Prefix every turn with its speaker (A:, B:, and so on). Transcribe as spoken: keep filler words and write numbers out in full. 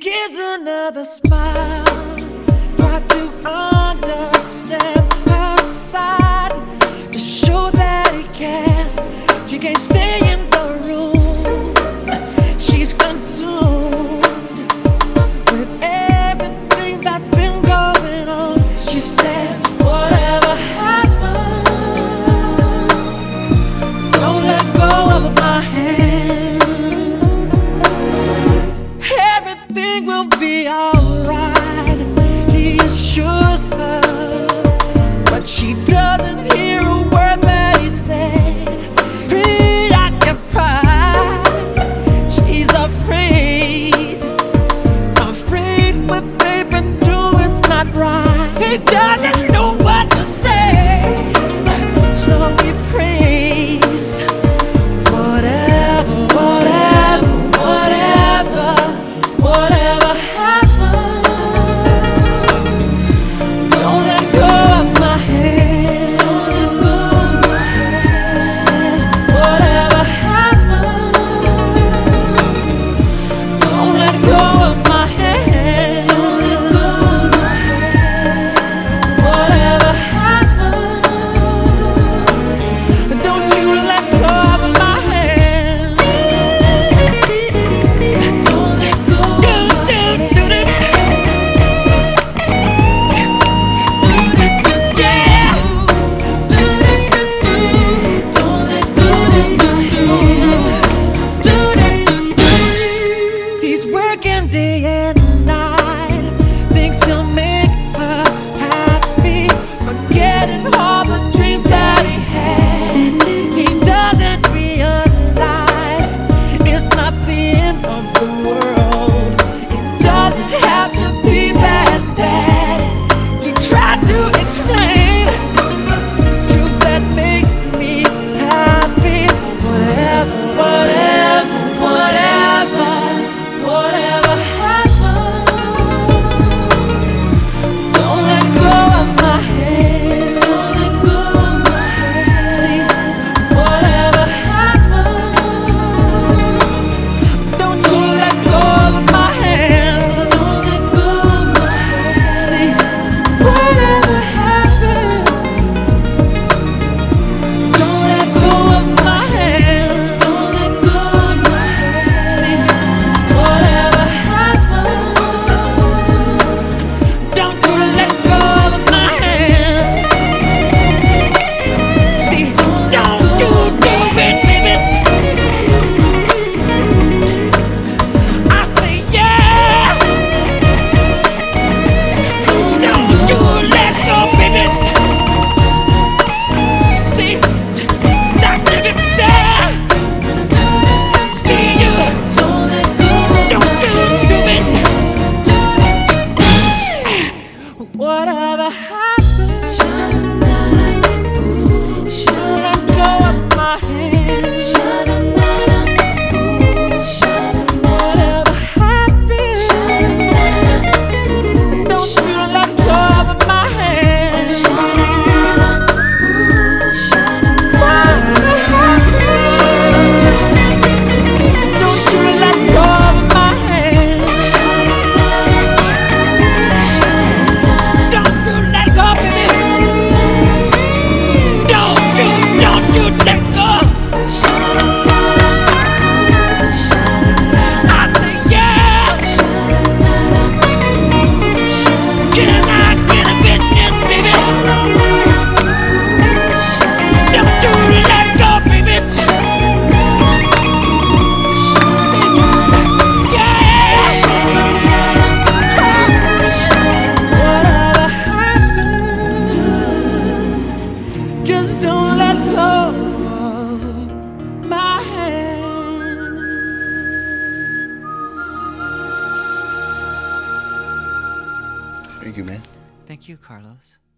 A: gives another smile. Try to understand her side, to show that he cares. She can't stay in the room. She's consumed with everything that's been going on. She says, whatever happens, don't let go of my hand. Everything will be alright, he assures her, but she doesn't hear a word that he said. Preoccupied, she's afraid, afraid what they've been doing's not right. He doesn't know what to say, so he prays. Whatever, whatever, whatever, whatever happens, don't let go of my hand. Don't let go of my hand. Says, whatever happens, don't let go of my hand. Don't let go of my hand. Whatever happens, don't you let go of my hand. Don't let go of my hand. Yeah. Don't let go of my hand. He's working day and night, thinks he'll make her happy, forgetting all the dreams that he had. He doesn't realize it's not the end of the world. It doesn't have to be that bad. He tried to explain, truth that makes me happy. Whatever, whatever, whatever, whatever happens, don't let go of my hand. Don't let go of my hand. See, whatever happens, don't you let go of my hand. Don't let go of my hand. See, whatever happens, don't let go of my hand. Don't let go of my hand. See, whatever happens, don't you let go of my hand. See, don't you do it, baby. I say yeah. Don't you let go, baby. See, don't let it die. See you. Don't let go. Don't you do it. Whatever happens, don't let go of my hand. Whatever happens, don't you let go of my hand. Whatever happens, don't you let go of my hand. Don't you let go, baby. Don't you, don't you let go. I say yeah. Can I get a business, baby? Don't you let go, baby. Yeah. Whatever happens, just don't let go of my hand.
B: Thank you, man.
C: Thank you, Carlos.